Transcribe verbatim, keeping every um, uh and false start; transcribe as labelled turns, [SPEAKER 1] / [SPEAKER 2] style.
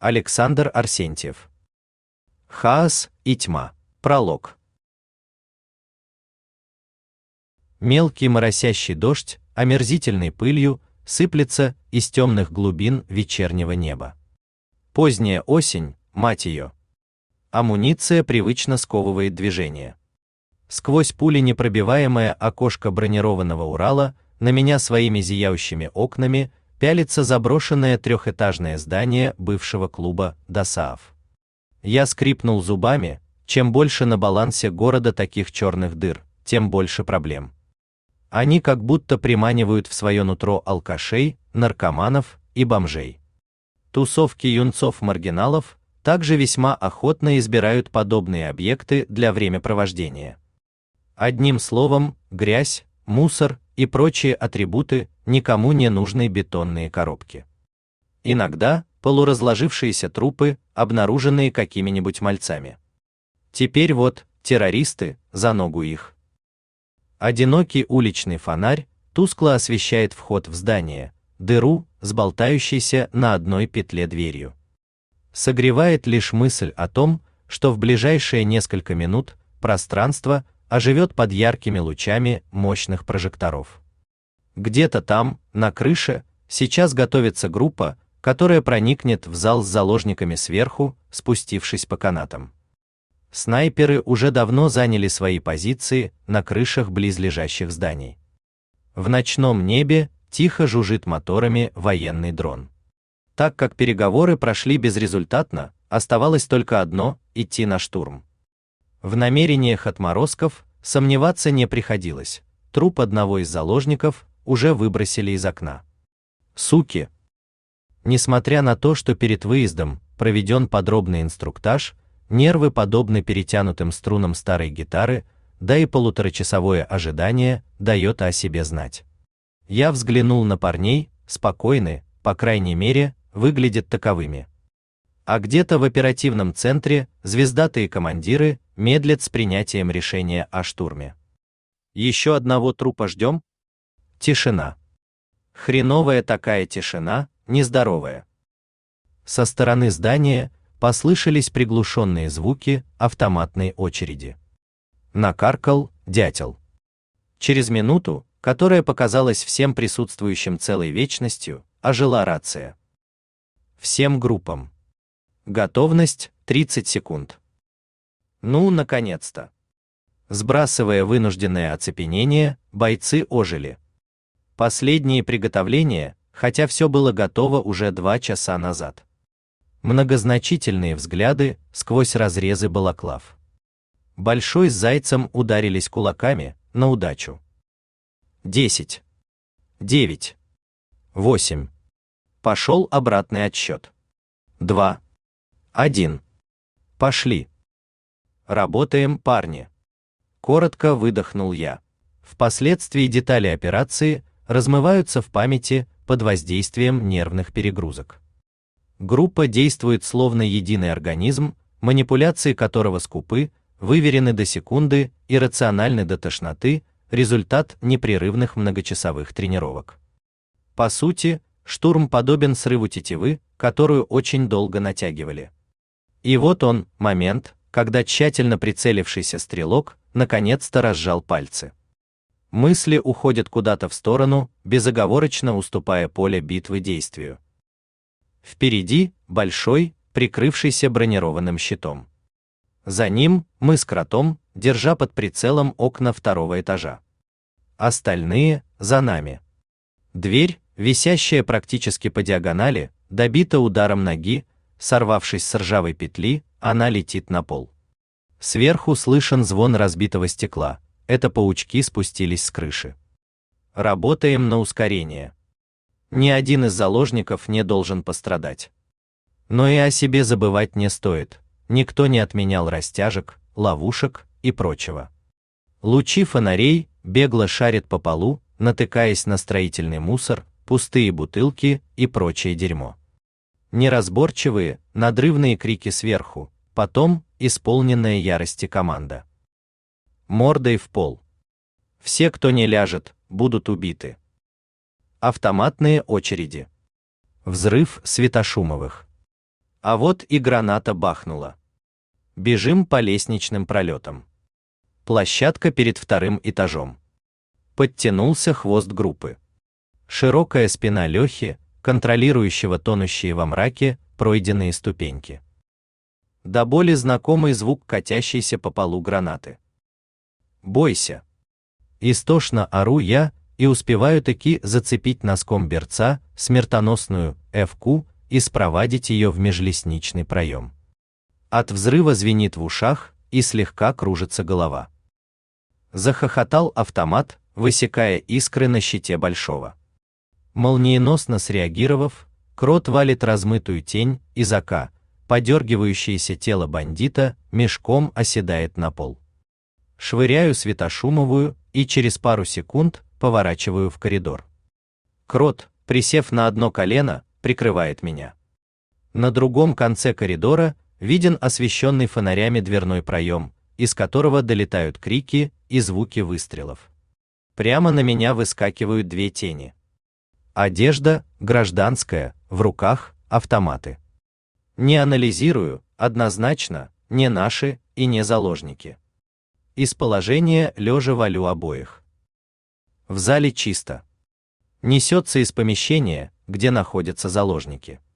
[SPEAKER 1] Александр Арсентьев. Хаос и тьма. Пролог. Мелкий моросящий дождь, омерзительной пылью, сыплется из темных глубин вечернего неба. Поздняя осень, мать ее. Амуниция привычно сковывает движение. Сквозь пули непробиваемое окошко бронированного Урала на меня своими зияющими окнами пялится заброшенное трехэтажное здание бывшего клуба ДОСААФ. Я скрипнул зубами, чем больше на балансе города таких черных дыр, тем больше проблем. Они как будто приманивают в свое нутро алкашей, наркоманов и бомжей. Тусовки юнцов-маргиналов также весьма охотно избирают подобные объекты для времяпровождения. Одним словом, грязь, мусор и прочие атрибуты никому не нужной бетонные коробки. Иногда полуразложившиеся трупы, обнаруженные какими-нибудь мальцами. Теперь вот террористы, за ногу их. Одинокий уличный фонарь тускло освещает вход в здание, дыру с болтающейся на одной петле дверью. Согревает лишь мысль о том, что в ближайшие несколько минут пространство оживет под яркими лучами мощных прожекторов. Где-то там, на крыше, сейчас готовится группа, которая проникнет в зал с заложниками сверху, спустившись по канатам. Снайперы уже давно заняли свои позиции на крышах близлежащих зданий. В ночном небе тихо жужжит моторами военный дрон. Так как переговоры прошли безрезультатно, оставалось только одно – идти на штурм. В намерениях отморозков сомневаться не приходилось. Труп одного из заложников уже выбросили из окна. Суки! Несмотря на то, что перед выездом проведен подробный инструктаж, нервы подобны перетянутым струнам старой гитары, да и полуторачасовое ожидание дает о себе знать. Я взглянул на парней, спокойны, по крайней мере, выглядят таковыми. А где-то в оперативном центре звездатые командиры медлят с принятием решения о штурме. Еще одного трупа ждем? Тишина. Хреновая такая тишина, нездоровая. Со стороны здания послышались приглушенные звуки автоматной очереди. Накаркал дятел. Через минуту, которая показалась всем присутствующим целой вечностью, ожила рация. Всем группам. Готовность тридцать секунд. Ну, наконец-то. Сбрасывая вынужденное оцепенение, бойцы ожили. Последние приготовления, хотя все было готово уже два часа назад. Многозначительные взгляды сквозь разрезы балаклав. Большой с Зайцем ударились кулаками на удачу. Десять. Девять. Восемь. Пошел обратный отсчет. Два. Один. Пошли. Работаем, парни. Коротко выдохнул я. Впоследствии детали операции размываются в памяти под воздействием нервных перегрузок. Группа действует словно единый организм, манипуляции которого скупы, выверены до секунды и рациональны до тошноты, результат непрерывных многочасовых тренировок. По сути, штурм подобен срыву тетивы, которую очень долго натягивали. И вот он, момент, когда тщательно прицелившийся стрелок наконец-то разжал пальцы. Мысли уходят куда-то в сторону, безоговорочно уступая поле битвы действию. Впереди большой, прикрывшийся бронированным щитом. За ним мы с Кротом, держа под прицелом окна второго этажа. Остальные за нами. Дверь, висящая практически по диагонали, добита ударом ноги, сорвавшись с ржавой петли, она летит на пол. Сверху слышен звон разбитого стекла. Это паучки спустились с крыши. Работаем на ускорение. Ни один из заложников не должен пострадать. Но и о себе забывать не стоит. Никто не отменял растяжек, ловушек и прочего. Лучи фонарей бегло шарят по полу, натыкаясь на строительный мусор, пустые бутылки и прочее дерьмо. Неразборчивые, надрывные крики сверху, потом исполненная ярости команда. Мордой в пол. Все, кто не ляжет, будут убиты. Автоматные очереди. Взрыв светошумовых. А вот и граната бахнула. Бежим по лестничным пролетам. Площадка перед вторым этажом. Подтянулся хвост группы. Широкая спина Лёхи, контролирующего тонущие во мраке пройденные ступеньки. До боли знакомый звук катящейся по полу гранаты. «Бойся!» Истошно ору я и успеваю таки зацепить носком берца смертоносную эф-ку и спровадить ее в межлестничный проем. От взрыва звенит в ушах и слегка кружится голова. Захохотал автомат, высекая искры на щите большого. Молниеносно среагировав, крот валит размытую тень из АК, подергивающееся тело бандита мешком оседает на пол. Швыряю светошумовую и через пару секунд поворачиваю в коридор. Крот, присев на одно колено, прикрывает меня. На другом конце коридора виден освещенный фонарями дверной проем, из которого долетают крики и звуки выстрелов. Прямо на меня выскакивают две тени. Одежда гражданская, в руках автоматы. Не анализирую, однозначно, не наши и не заложники. Из положения лежа валю обоих. В зале чисто. Несется из помещения, где находятся заложники.